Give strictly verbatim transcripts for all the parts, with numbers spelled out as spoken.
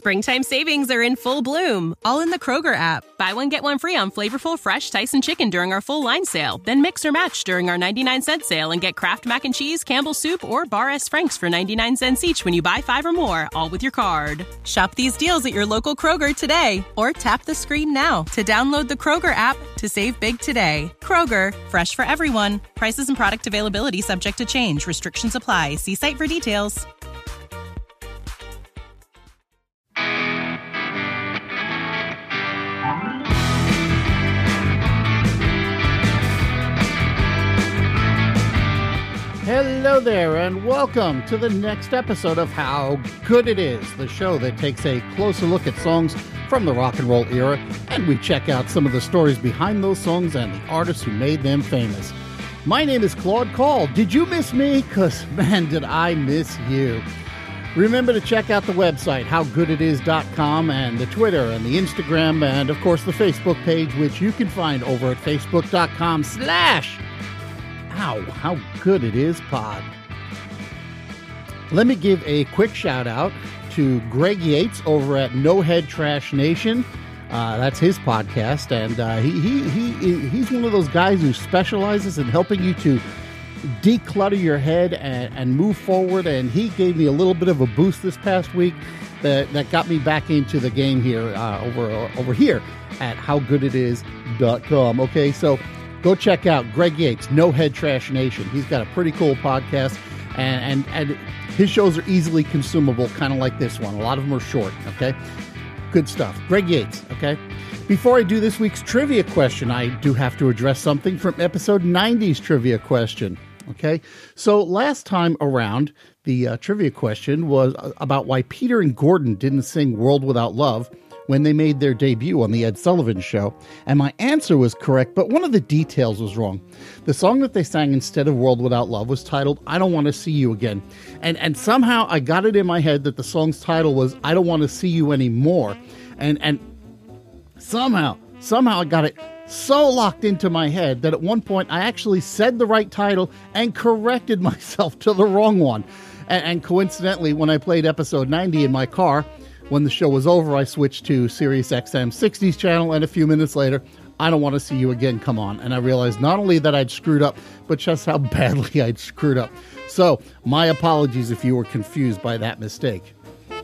Springtime savings are in full bloom, all in the Kroger app. Buy one, get one free on flavorful, fresh Tyson chicken during our full line sale. Then mix or match during our ninety-nine cent sale and get Kraft Mac and Cheese, Campbell's Soup, or Bar S. Frank's for ninety-nine cents each when you buy five or more, all with your card. Shop these deals at your local Kroger today, or tap the screen now to download the Kroger app to save big today. Kroger, fresh for everyone. Prices and product availability subject to change. Restrictions apply. See site for details. Hello there, and welcome to the next episode of How Good It Is, the show that takes a closer look at songs from the rock and roll era, and we check out some of the stories behind those songs and the artists who made them famous. My name is Claude Call. Did you miss me? Because, man, did I miss you. Remember to check out the website, how good it is dot com, and the Twitter and the Instagram, and, of course, the Facebook page, which you can find over at facebook.com slash Ow, how good it is, pod. Let me give a quick shout out to Greg Yates over at No Head Trash Nation. Uh, that's his podcast, and uh, he, he he he's one of those guys who specializes in helping you to declutter your head and, and move forward. And he gave me a little bit of a boost this past week that, that got me back into the game here uh, over over here at how good it is dot com. Okay, so go check out Greg Yates, No Head Trash Nation. He's got a pretty cool podcast, and, and, and his shows are easily consumable, kind of like this one. A lot of them are short, okay? Good stuff. Greg Yates, okay? Before I do this week's trivia question, I do have to address something from episode ninety's trivia question, okay? So last time around, the uh, trivia question was about why Peter and Gordon didn't sing World Without Love when they made their debut on the Ed Sullivan Show, and my answer was correct, but one of the details was wrong. The song that they sang instead of World Without Love was titled I Don't Want to See You Again, and and somehow I got it in my head that the song's title was I Don't Want to See You Anymore, and and somehow, somehow I got it so locked into my head that at one point I actually said the right title and corrected myself to the wrong one, and, and coincidentally, when I played episode ninety in my car, when the show was over, I switched to Sirius X M sixties channel, and a few minutes later, I Don't Want to See You Again, come on. And I realized not only that I'd screwed up, but just how badly I'd screwed up. So, my apologies if you were confused by that mistake.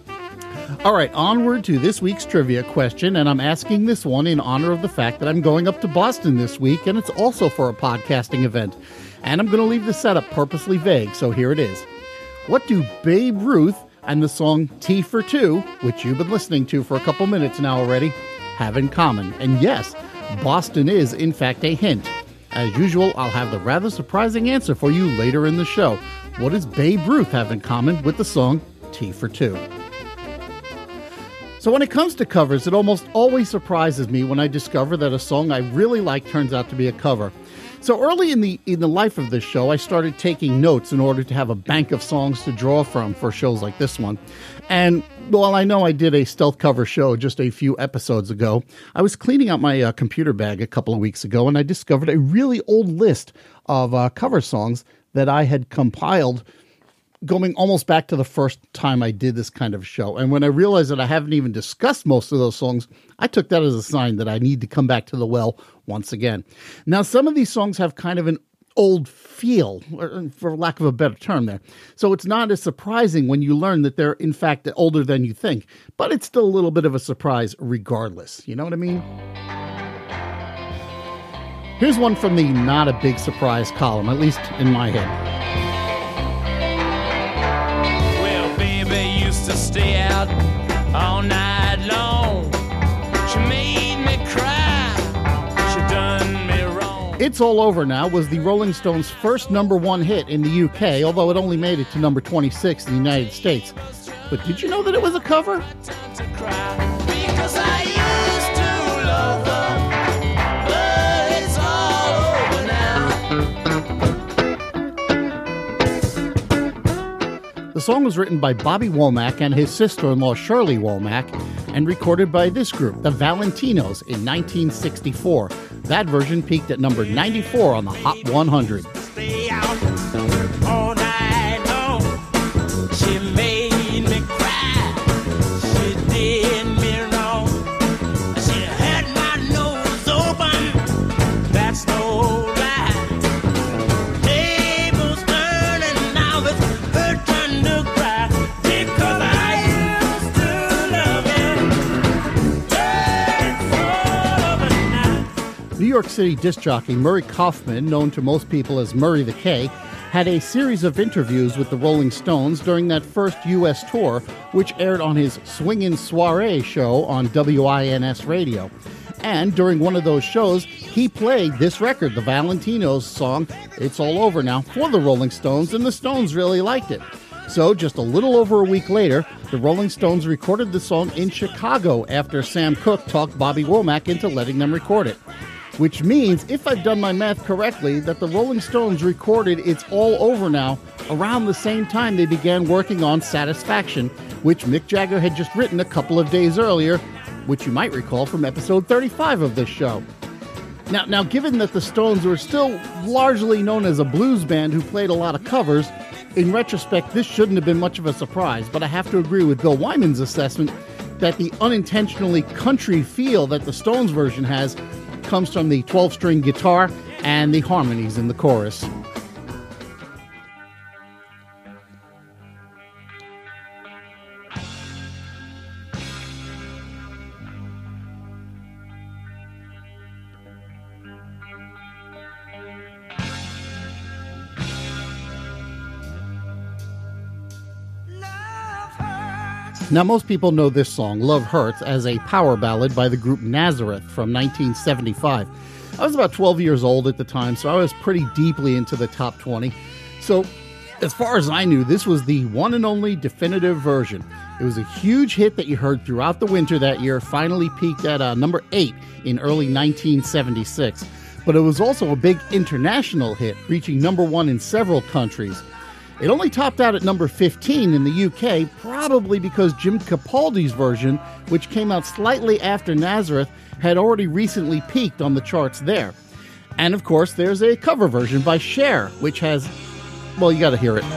All right, onward to this week's trivia question, and I'm asking this one in honor of the fact that I'm going up to Boston this week, and it's also for a podcasting event. And I'm going to leave the setup purposely vague, so here it is. What do Babe Ruth and the song T for Two, which you've been listening to for a couple minutes now already, have in common? And yes, Boston is, in fact, a hint. As usual, I'll have the rather surprising answer for you later in the show. What does Babe Ruth have in common with the song T for Two? So when it comes to covers, it almost always surprises me when I discover that a song I really like turns out to be a cover. So early in the in the life of this show, I started taking notes in order to have a bank of songs to draw from for shows like this one. And while I know I did a stealth cover show just a few episodes ago, I was cleaning out my uh, computer bag a couple of weeks ago, and I discovered a really old list of uh, cover songs that I had compiled going almost back to the first time I did this kind of show. And when I realized that I haven't even discussed most of those songs, I took that as a sign that I need to come back to the well once again. Now, some of these songs have kind of an old feel, for lack of a better term there. So it's not as surprising when you learn that they're, in fact, older than you think. But it's still a little bit of a surprise regardless. You know what I mean? Here's one from the not a big surprise column, at least in my head. To stay out all night long. She made me cry. She done me wrong. It's All Over Now was the Rolling Stones' first number one hit in the U K, although it only made it to number twenty-six in the United States. But did you know that it was a cover? To cry because I used to love her, but it's all over now. The song was written by Bobby Womack and his sister-in-law Shirley Womack and recorded by this group, the Valentinos, in nineteen sixty-four. That version peaked at number ninety-four on the Hot one hundred. Stay out all night long. She made me cry. She did. York City disc jockey Murray Kaufman, known to most people as Murray the K, had a series of interviews with the Rolling Stones during that first U S tour, which aired on his Swingin' Soiree show on W I N S radio. And during one of those shows, he played this record, the Valentinos song, It's All Over Now, for the Rolling Stones, and the Stones really liked it. So just a little over a week later, the Rolling Stones recorded the song in Chicago after Sam Cooke talked Bobby Womack into letting them record it. Which means, if I've done my math correctly, that the Rolling Stones recorded It's All Over Now around the same time they began working on Satisfaction, which Mick Jagger had just written a couple of days earlier, which you might recall from episode thirty-five of this show. Now, now, given that the Stones were still largely known as a blues band who played a lot of covers, in retrospect, this shouldn't have been much of a surprise, but I have to agree with Bill Wyman's assessment that the unintentionally country feel that the Stones version has comes from the twelve-string guitar and the harmonies in the chorus. Now, most people know this song, Love Hurts, as a power ballad by the group Nazareth from nineteen seventy-five. I was about twelve years old at the time, so I was pretty deeply into the top twenty. So, as far as I knew, this was the one and only definitive version. It was a huge hit that you heard throughout the winter that year, finally peaked at uh, number eight in early nineteen seventy-six. But it was also a big international hit, reaching number one in several countries. It only topped out at number fifteen in the U K, probably because Jim Capaldi's version, which came out slightly after Nazareth, had already recently peaked on the charts there. And of course, there's a cover version by Cher, which has, well, you gotta hear it.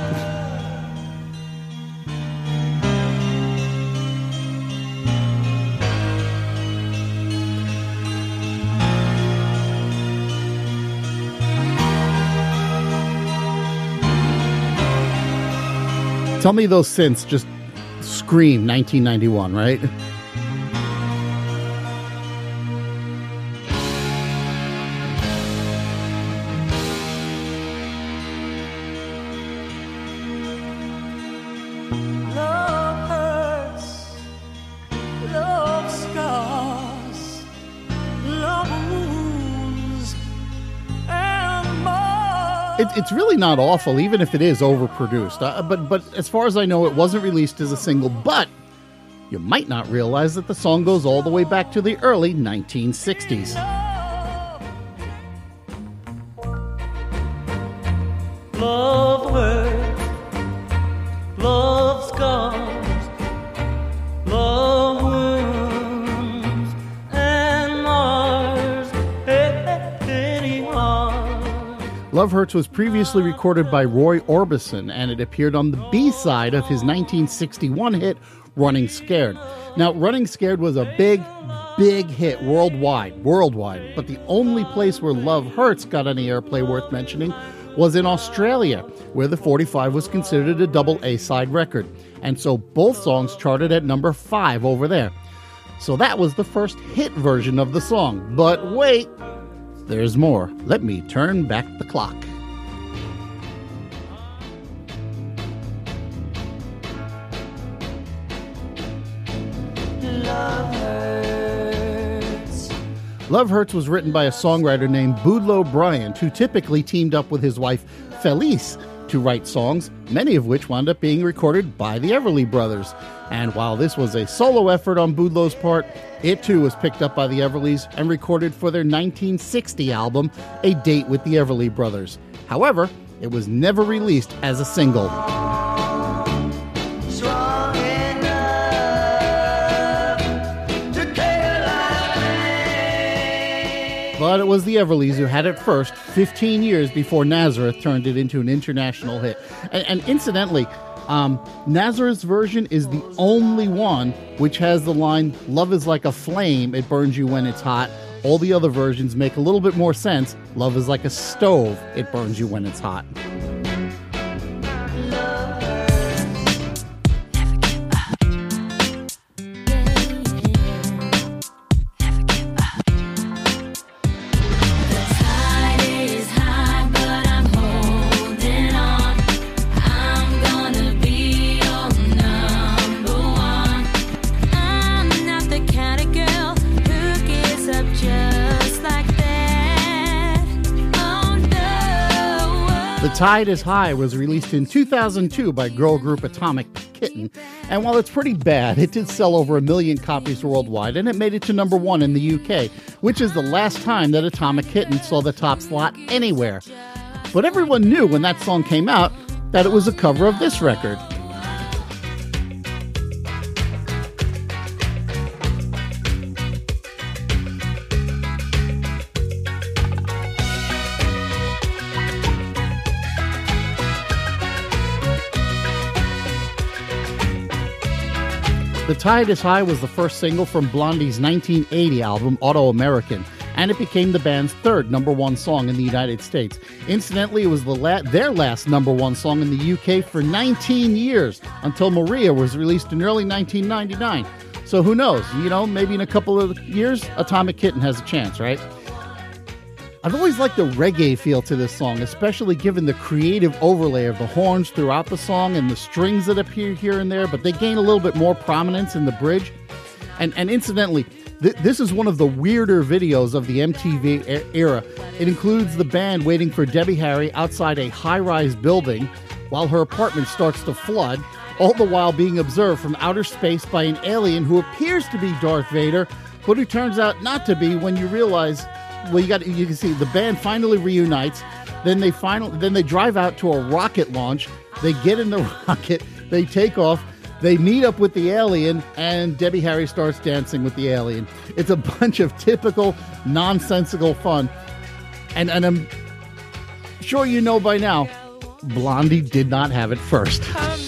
Tell me those synths just scream nineteen ninety-one, right? Love hurts, love scars, love wounds, and more. It, it's really not awful, even if it is overproduced. Uh, but, but as far as I know, it wasn't released as a single. But you might not realize that the song goes all the way back to the early nineteen sixties. Love hurts, love scars, love wounds, and Mars, any heart. Love Hurts was previously recorded by Roy Orbison, and it appeared on the B-side of his nineteen sixty-one hit, Running Scared. Now, Running Scared was a big, big hit worldwide, worldwide, but the only place where Love Hurts got any airplay worth mentioning was in Australia, where the forty-five was considered a double A-side record. And so both songs charted at number five over there. So that was the first hit version of the song. But wait, there's more. Let me turn back the clock. Love hurts. Love Hurts was written by a songwriter named Boudleaux Bryant, who typically teamed up with his wife Felice to write songs, many of which wound up being recorded by the Everly Brothers. And while this was a solo effort on Boudleaux's part, it too was picked up by the Everlys and recorded for their nineteen sixty album, A Date with the Everly Brothers. However, it was never released as a single. Strong enough to care like me. But it was the Everlys who had it first, fifteen years before Nazareth turned it into an international hit. And, and incidentally, um, Nazareth's version is the only one which has the line, "Love is like a flame, it burns you when it's hot." All the other versions make a little bit more sense. "Love is like a stove, it burns you when it's hot." Tide is High was released in two thousand two by girl group Atomic Kitten, and while it's pretty bad, it did sell over a million copies worldwide, and it made it to number one in the U K, which is the last time that Atomic Kitten saw the top slot anywhere. But everyone knew when that song came out that it was a cover of this record. The Tide is High was the first single from Blondie's nineteen eighty album, Auto-American, and it became the band's third number one song in the United States. Incidentally, it was the la- their last number one song in the U K for nineteen years, until Maria was released in early nineteen ninety-nine. So who knows? You know, maybe in a couple of years, Atomic Kitten has a chance, right? I've always liked the reggae feel to this song, especially given the creative overlay of the horns throughout the song and the strings that appear here and there, but they gain a little bit more prominence in the bridge. And, and incidentally, th- this is one of the weirder videos of the M T V e- era. It includes the band waiting for Debbie Harry outside a high-rise building while her apartment starts to flood, all the while being observed from outer space by an alien who appears to be Darth Vader, but who turns out not to be when you realize... Well, you got you can see the band finally reunites. Then they final then they drive out to a rocket launch. They get in the rocket. They take off. They meet up with the alien, and Debbie Harry starts dancing with the alien. It's a bunch of typical nonsensical fun. And and I'm sure you know by now, Blondie did not have it first.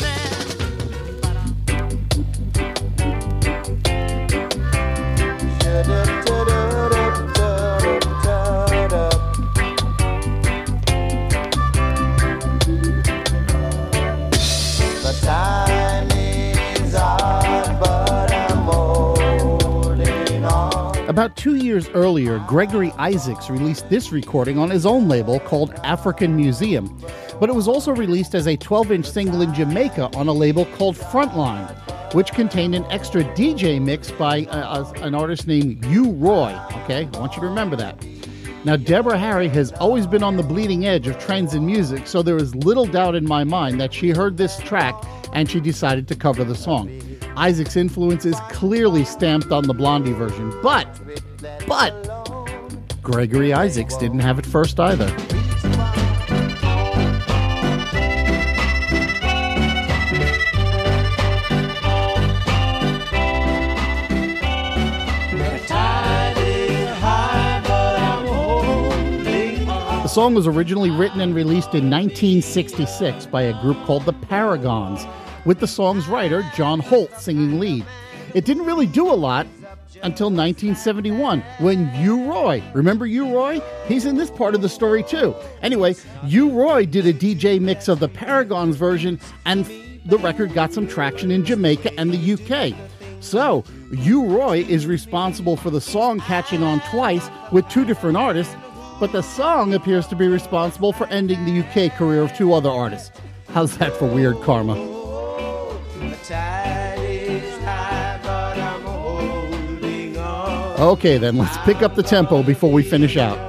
About two years earlier, Gregory Isaacs released this recording on his own label called African Museum, but it was also released as a twelve-inch single in Jamaica on a label called Frontline, which contained an extra D J mix by uh, an artist named U Roy. Okay, I want you to remember that. Now, Deborah Harry has always been on the bleeding edge of trends in music, so there is little doubt in my mind that she heard this track and she decided to cover the song. Isaac's influence is clearly stamped on the Blondie version, but, but, Gregory Isaacs didn't have it first either. The song was originally written and released in nineteen sixty-six by a group called the Paragons, with the song's writer, John Holt, singing lead. It didn't really do a lot until nineteen seventy-one, when U Roy, remember U Roy? He's in this part of the story too. Anyway, U Roy did a D J mix of the Paragons version, and the record got some traction in Jamaica and the U K. So, U Roy is responsible for the song catching on twice with two different artists, but the song appears to be responsible for ending the U K career of two other artists. How's that for weird karma? Okay, then, let's pick up the tempo before we finish out.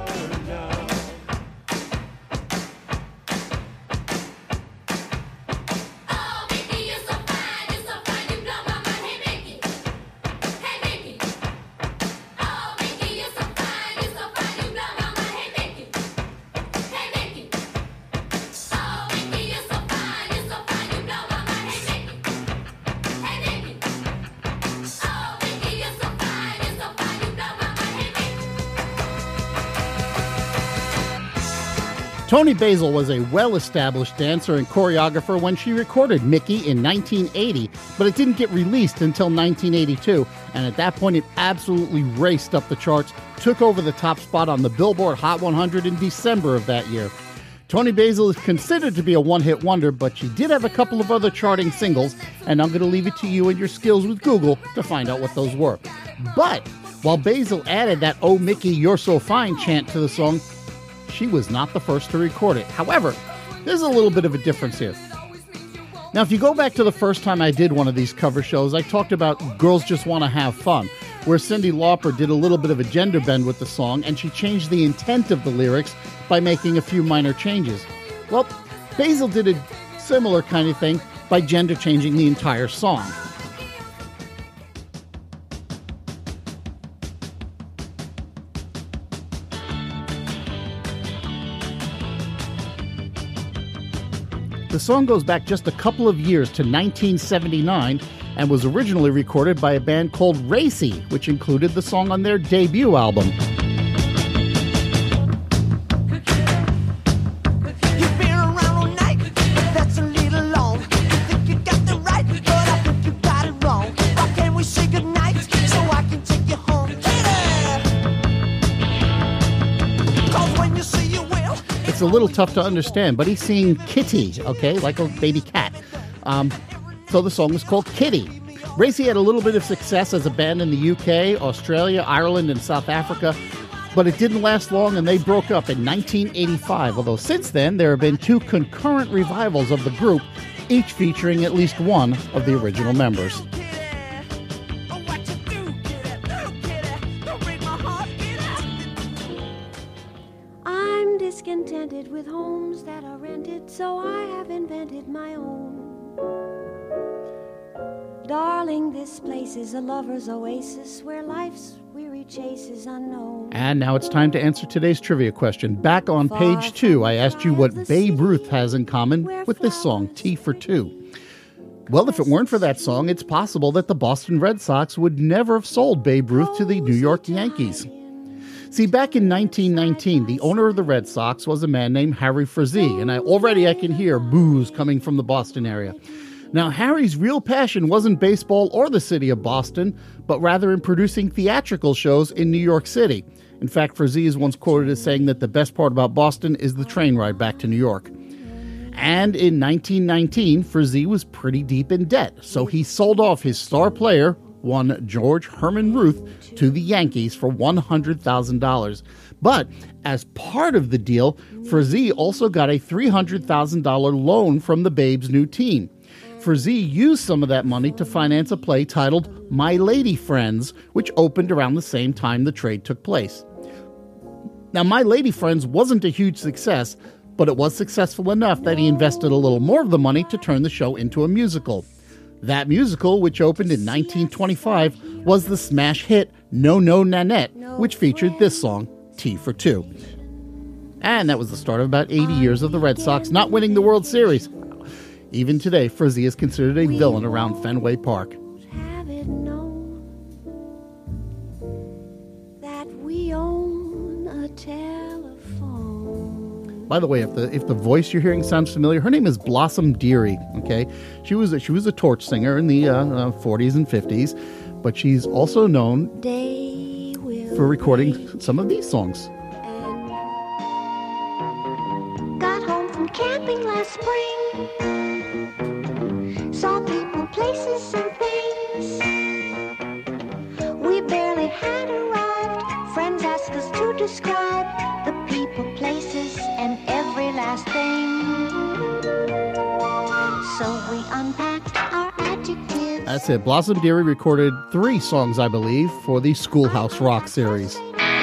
Toni Basil was a well-established dancer and choreographer when she recorded Mickey in nineteen eighty, but it didn't get released until nineteen eighty-two, and at that point it absolutely raced up the charts, took over the top spot on the Billboard Hot one hundred in December of that year. Toni Basil is considered to be a one-hit wonder, but she did have a couple of other charting singles, and I'm going to leave it to you and your skills with Google to find out what those were. But while Basil added that "Oh Mickey, You're So Fine" chant to the song, she was not the first to record it. However, there's a little bit of a difference here. Now, if you go back to the first time I did one of these cover shows, I talked about Girls Just Want to Have Fun, where Cyndi Lauper did a little bit of a gender bend with the song, and she changed the intent of the lyrics by making a few minor changes. Well, Basil did a similar kind of thing by gender changing the entire song. The song goes back just a couple of years to nineteen seventy-nine and was originally recorded by a band called Racy, which included the song on their debut album. It's a little tough to understand, but he's singing Kitty, okay, like a baby cat. Um, so the song was called Kitty. Racy had a little bit of success as a band in the U K, Australia, Ireland, and South Africa, but it didn't last long and they broke up in nineteen eighty-five, although since then there have been two concurrent revivals of the group, each featuring at least one of the original members. Discontented with homes that are rented, so I have invented my own. Darling, this place is a lover's oasis where life's weary chase is unknown. And now it's time to answer today's trivia question. Back on page two, I asked you what Babe Ruth has in common with this song, Tea for Two. Well, if it weren't for that song, it's possible that the Boston Red Sox would never have sold Babe Ruth to the New York Yankees. See, back in nineteen nineteen, the owner of the Red Sox was a man named Harry Frazee, and I, already I can hear boos coming from the Boston area. Now, Harry's real passion wasn't baseball or the city of Boston, but rather in producing theatrical shows in New York City. In fact, Frazee is once quoted as saying that the best part about Boston is the train ride back to New York. And in nineteen nineteen, Frazee was pretty deep in debt, so he sold off his star player, one George Herman Ruth, to the Yankees for one hundred thousand dollars. But as part of the deal, Frazee also got a three hundred thousand dollars loan from the Babes' new team. Frazee used some of that money to finance a play titled My Lady Friends, which opened around the same time the trade took place. Now, My Lady Friends wasn't a huge success, but it was successful enough that he invested a little more of the money to turn the show into a musical. That musical, which opened in nineteen twenty-five, was the smash hit No No Nanette, which featured this song, Tea for Two. And that was the start of about eighty years of the Red Sox not winning the World Series. Even today, Frazee is considered a villain around Fenway Park. Have it known that we own a telephone. By the way, if the if the voice you're hearing sounds familiar, her name is Blossom Dearie. Okay, she was a, she was a torch singer in the uh, uh, forties and fifties, but she's also known for recording some of these songs. Got home from camping last spring. Saw people, places, and things. We barely had arrived. Friends asked us to describe the people, places, and every last thing. So we unpacked our adjectives. That's it. Blossom Dearie recorded three songs, I believe, for the Schoolhouse Rock series.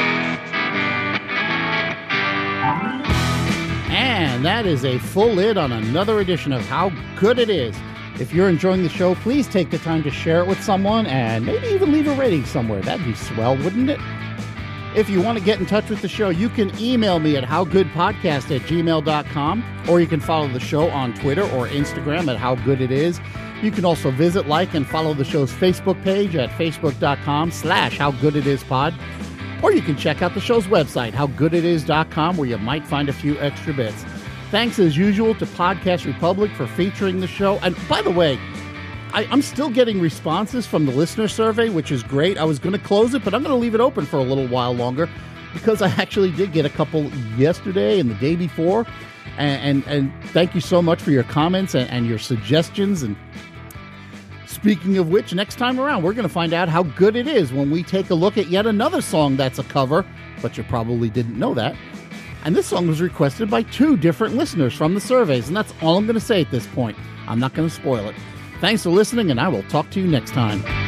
And that is a full lid on another edition of How Good It Is. If you're enjoying the show, please take the time to share it with someone and maybe even leave a rating somewhere. That'd be swell, wouldn't it? If you want to get in touch with the show, you can email me at howgoodpodcast at gmail dot com, or you can follow the show on Twitter or Instagram at howgooditis. You can also visit, like, and follow the show's Facebook page at facebook.com slash howgooditispod. Or you can check out the show's website, how good it is dot com, where you might find a few extra bits. Thanks, as usual, to Podcast Republic for featuring the show. And by the way, I, I'm still getting responses from the listener survey, which is great. I was going to close it, but I'm going to leave it open for a little while longer because I actually did get a couple yesterday and the day before. And, and, and thank you so much for your comments and, and your suggestions. And speaking of which, next time around, we're going to find out how good it is when we take a look at yet another song that's a cover, but you probably didn't know that. And this song was requested by two different listeners from the surveys, and that's all I'm going to say at this point. I'm not going to spoil it. Thanks for listening, and I will talk to you next time.